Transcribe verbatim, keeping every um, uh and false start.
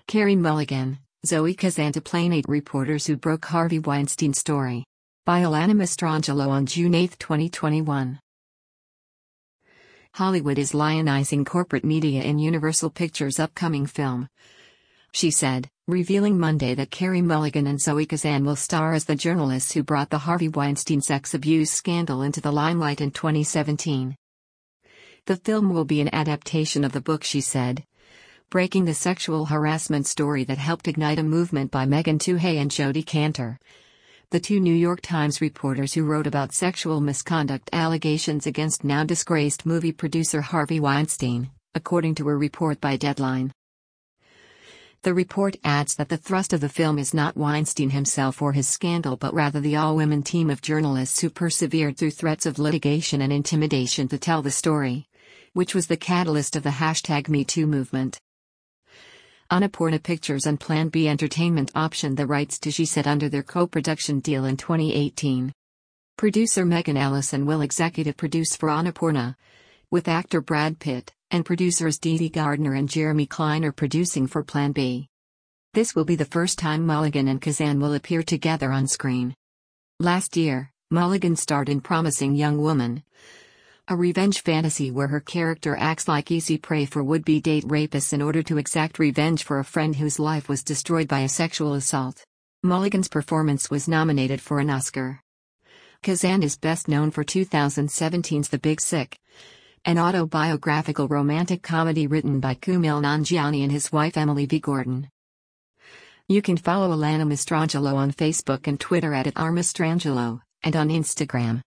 Carey Mulligan, Zoe Kazan to plane eight reporters who broke Harvey Weinstein's story. By Alana Mastrangelo on June eighth, twenty twenty-one. Hollywood is lionizing corporate media in Universal Pictures' upcoming film, she said, revealing Monday that Carey Mulligan and Zoe Kazan will star as the journalists who brought the Harvey Weinstein sex abuse scandal into the limelight in twenty seventeen. The film will be an adaptation of the book, she said, breaking the sexual harassment story that helped ignite a movement by Megan Twohey and Jodi Kantor, the two New York Times reporters who wrote about sexual misconduct allegations against now disgraced movie producer Harvey Weinstein, according to a report by Deadline. The report adds that the thrust of the film is not Weinstein himself or his scandal, but rather the all-women team of journalists who persevered through threats of litigation and intimidation to tell the story, which was the catalyst of the hashtag MeToo movement. Annapurna Pictures and Plan B Entertainment optioned the rights to She Said under their co-production deal in twenty eighteen. Producer Megan Ellison will executive produce for Annapurna, with actor Brad Pitt, and producers Dee Dee Gardner and Jeremy Kleiner producing for Plan B. This will be the first time Mulligan and Kazan will appear together on screen. Last year, Mulligan starred in Promising Young Woman, a revenge fantasy where her character acts like easy prey for would-be date rapists in order to exact revenge for a friend whose life was destroyed by a sexual assault. Mulligan's performance was nominated for an Oscar. Kazan is best known for twenty seventeen's The Big Sick, an autobiographical romantic comedy written by Kumail Nanjiani and his wife Emily V. Gordon. You can follow Alana Mastrangelo on Facebook and Twitter at, at rmastrangelo, and on Instagram